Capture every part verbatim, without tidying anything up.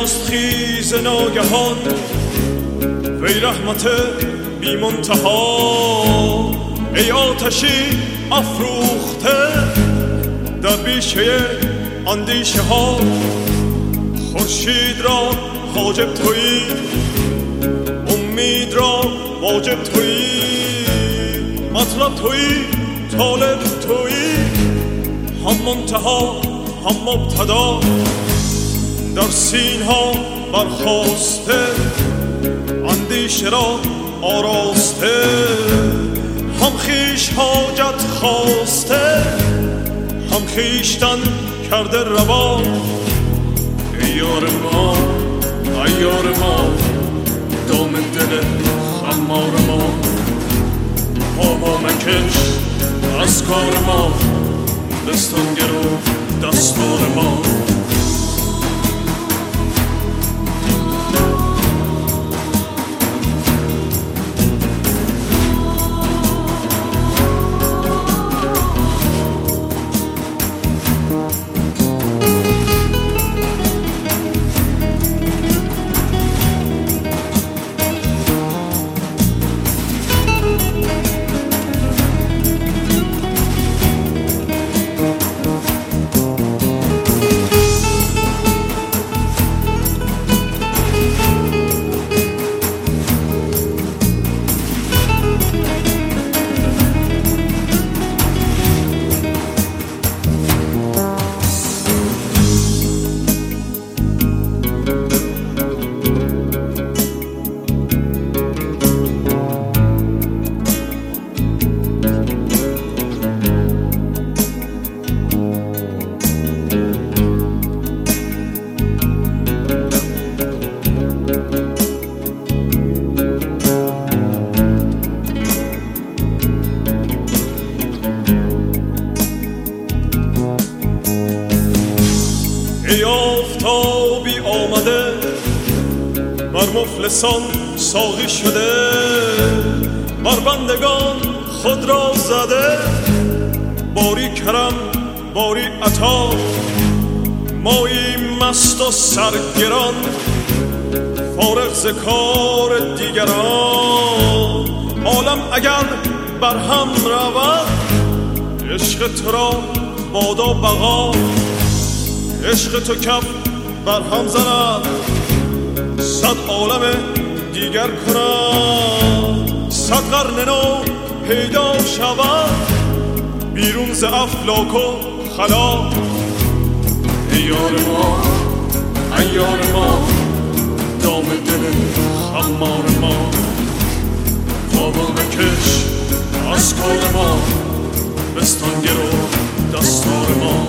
پیداست خیز ناگهان وی رحمت بی منتها ای آتشی افروخته در بیشه اندیشه ها خورشید را حاجب تویی امید را واجب تویی مطلب تویی طالب تویی هم منتها هم مبتدا در سینها برخاسته اندیشه را آراسته هم خویش حاجت خواسته هم خویشتن کرده روا ای یار ما ای یار ما دام دل خمار ما پا مکش از کار ما دستان گرو دستار ما ای آفتابی آمده بر مفلسان ساقی شده بر بندگان خود را زده باری کرم باری عطا مایی مست و سرگران فارغ ز کار دیگران عالم اگر بر هم رود عشق تو را بادا بقا عشق تو کف بر هم زند صد عالم دیگر کند صد قرن نو پیدا شود بیرون ز افلاک و خلا ای یار ما ای یار ما دام دل خمار ما خوابا مکش از کار ما بستان گرو دستار ما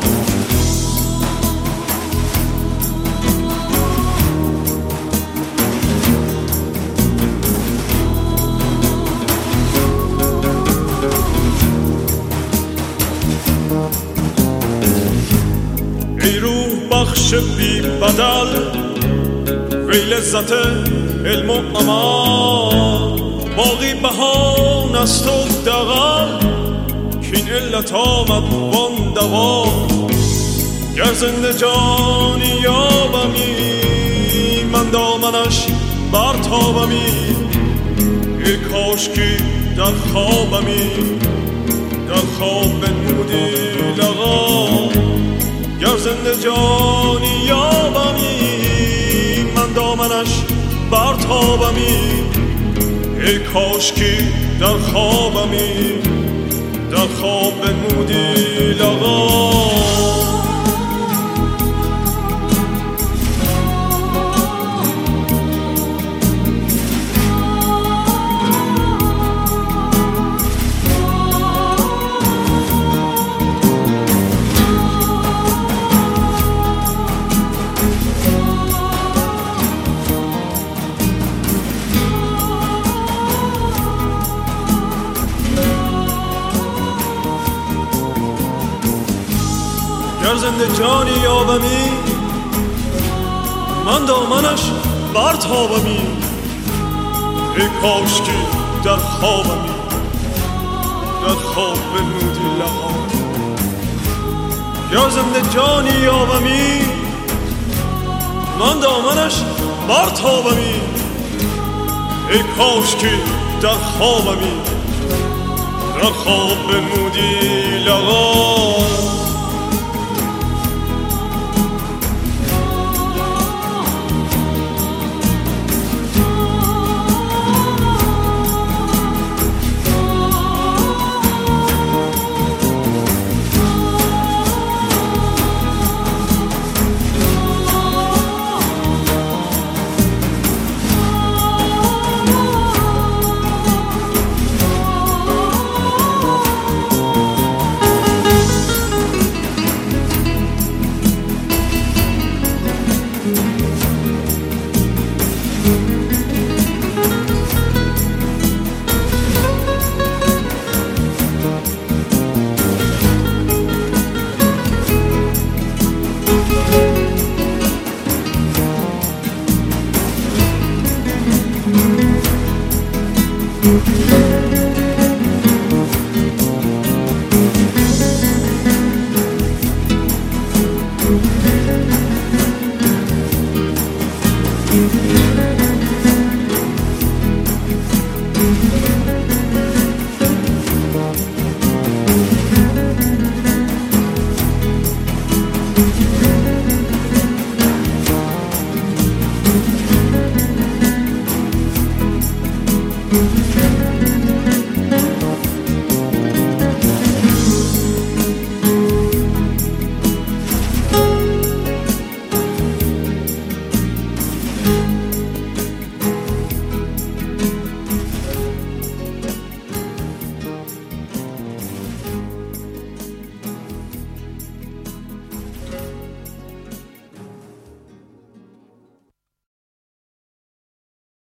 ای روح بخش بی بدل وی لذت علم و عمل باقی بهان است و دغل کین علت آمد وان دوا گر زنده جانی یابمی من دامنش برتابمی ای کاشکی در خوابمی در خواب بنمودی لقا گر زنده جانی یابمی من دامنش برتابمی ای کاشکی در خوابمی در خواب بنمودی لقا گر زنده جانی یابمی من دامنش برتابمی ای کاشکی در خوابمی در خواب بنمودی لقا گر زنده جانی یابمی من دامنش برتابمی، ای کاش که در خوابمی، در خواب بنمودی